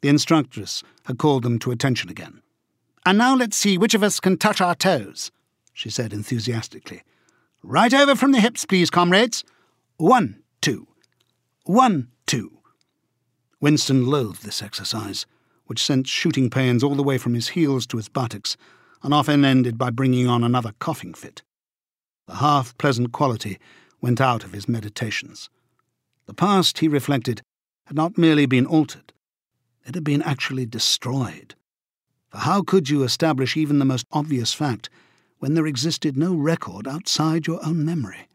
The instructress had called them to attention again. "And now let's see which of us can touch our toes," she said enthusiastically. "Right over from the hips, please, comrades. 1, 2. 1, 2. Winston loathed this exercise, which sent shooting pains all the way from his heels to his buttocks, and often ended by bringing on another coughing fit. The half-pleasant quality went out of his meditations. The past, he reflected, had not merely been altered, it had been actually destroyed. For how could you establish even the most obvious fact when there existed no record outside your own memory?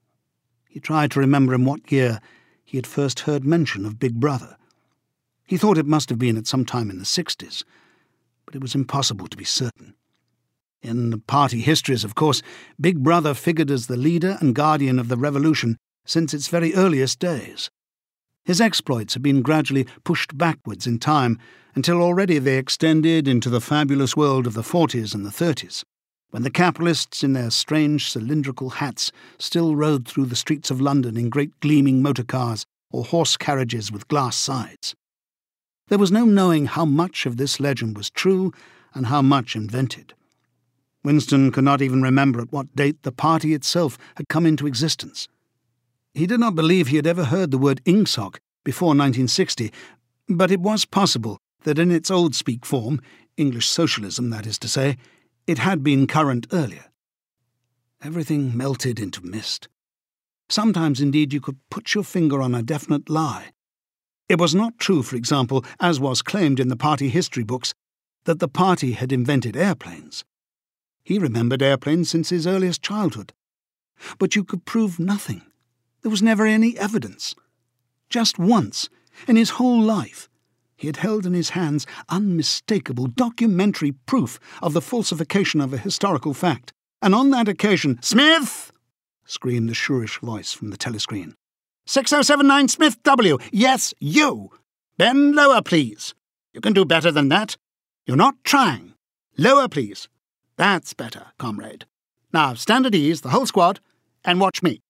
He tried to remember in what year he had first heard mention of Big Brother. He thought it must have been at some time in the 60s, but it was impossible to be certain. In the party histories, of course, Big Brother figured as the leader and guardian of the revolution since its very earliest days. His exploits had been gradually pushed backwards in time until already they extended into the fabulous world of the 40s and the 30s, when the capitalists in their strange cylindrical hats still rode through the streets of London in great gleaming motor cars or horse carriages with glass sides. There was no knowing how much of this legend was true and how much invented. Winston could not even remember at what date the party itself had come into existence. He did not believe he had ever heard the word Ingsoc before 1960, but it was possible that in its old-speak form, English socialism, that is to say, it had been current earlier. Everything melted into mist. Sometimes, indeed, you could put your finger on a definite lie. It was not true, for example, as was claimed in the party history books, that the party had invented airplanes. He remembered airplanes since his earliest childhood. But you could prove nothing. There was never any evidence. Just once, in his whole life, he had held in his hands unmistakable documentary proof of the falsification of a historical fact. And on that occasion, "Smith!" screamed the shrewish voice from the telescreen. 6079 Smith W. Yes, you. Bend lower, please. You can do better than that. You're not trying. Lower, please. That's better, comrade. Now stand at ease, the whole squad, and watch me.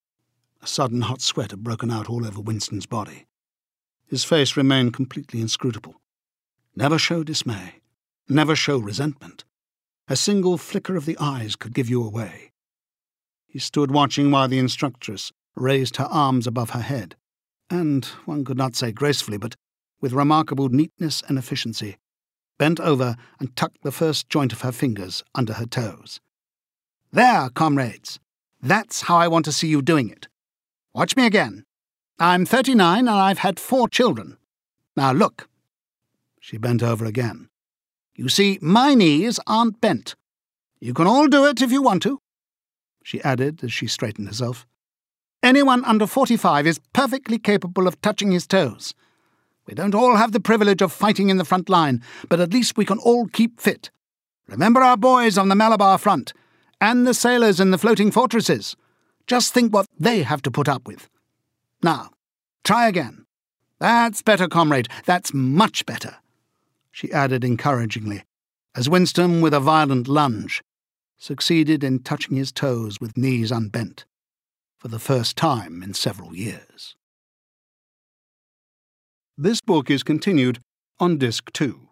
A sudden hot sweat had broken out all over Winston's body. His face remained completely inscrutable. Never show dismay. Never show resentment. A single flicker of the eyes could give you away. He stood watching while the instructress raised her arms above her head, and, one could not say gracefully, but with remarkable neatness and efficiency, bent over and tucked the first joint of her fingers under her toes. "There, comrades. That's how I want to see you doing it. Watch me again. I'm 39 and I've had 4 children. Now look." She bent over again. "You see, my knees aren't bent. You can all do it if you want to," she added as she straightened herself. "Anyone under 45 is perfectly capable of touching his toes. We don't all have the privilege of fighting in the front line, but at least we can all keep fit. Remember our boys on the Malabar front, and the sailors in the floating fortresses. Just think what they have to put up with. Now, try again. That's better, comrade. That's much better," she added encouragingly, as Winston, with a violent lunge, succeeded in touching his toes with knees unbent, for the first time in several years. This book is continued on Disc 2.